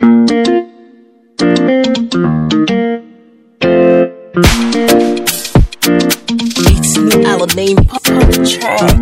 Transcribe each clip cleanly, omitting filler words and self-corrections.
It's new Alamein pop on the track.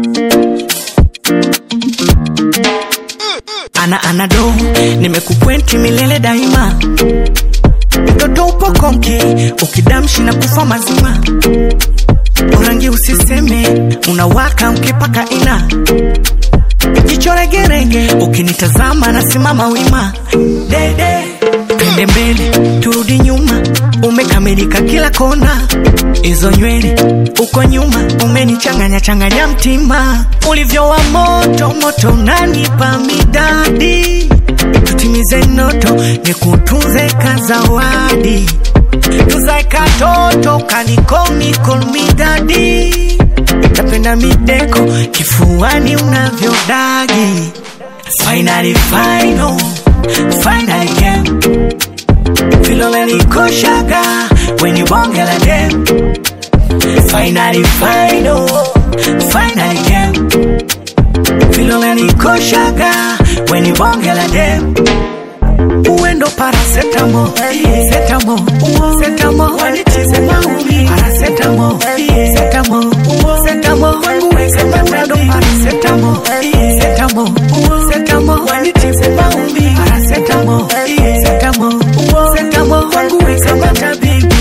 Ana do, nimekukwenti milele daima. Mtoto upo konki, ukidamshi na kufa mazima. Urangi usiseme, unawaka mkipaka ina. Jicho regerege, ukinitazama na simama wima. Dede, twende mbele, turudi nyuma. Umekamilika kila kona. Izo nywele, uko nyuma. Umenichanganya changanya mtima. Ulivyo wa moto, moto unanipa midadi. Tutimize noto, nikutunze kazawadi. Tuzae katoto, kanikomi call me daddy. Napenda mideko, kifuani unavyodagi. Finally final, finally game. Filole nikoshaga, when you bonge la dem. Finally final, finally game. Filole nikoshaga, when you bonge la dem. Uendo paracetamol, setamo, setamo, wanitize maumi. Paracetamol, setamo, setamo, wangu setamo, paracetamol, setamo, setamo, wanitize maumi. Paracetamol, setamo, setamo, wangu setamo, baby.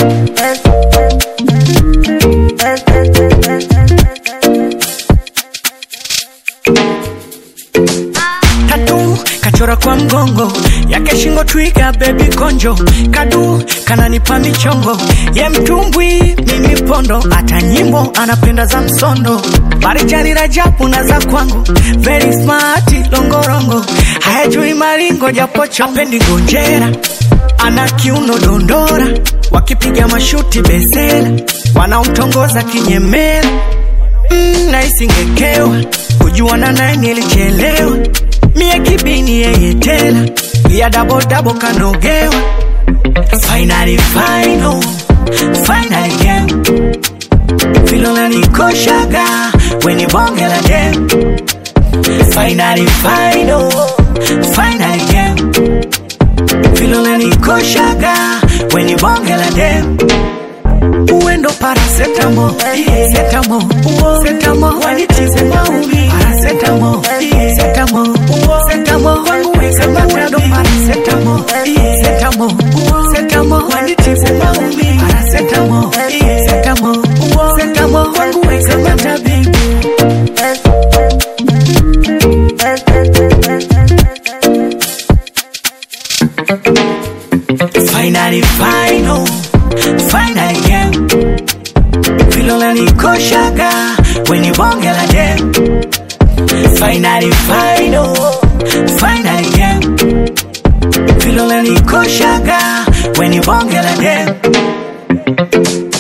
Kachora kwa mgongo yake shingo twiga baby konjo. Kadu kananipa michongo ye mtumbwi mimi pondo. Ata nyimbo anapenda za msondo. Marijani Rajabu na za kwangu. Very smart longorongo. Hayajui maringo japocho. Apendi gonjera ana kiuno dondora. Wakipiga mashuti besela wanaumtongoza kinyemela. Na isingekewa kujuana naye nilichelewa. Mie kibini yeye tela. Ya double kanogewa. Finally final, finally game. Filole nikoshaga, when you bonge la dem. Finally final, finally game. Filole nikoshaga, when you bonge la dem. Uendo paracetamol, setamo, setamo, wanitize maumi. Paracetamol, setamo, setamo, wangu setamo, paracetamol, setamo, setamo, wanitize maumi. Paracetamol, setamo, setamo, wangu setamo, baby. Finally final, finally game. Filole nikoshaga, when you bonge la dem. Finally final, finally game. Filole nikoshaga, when you bonge la dem.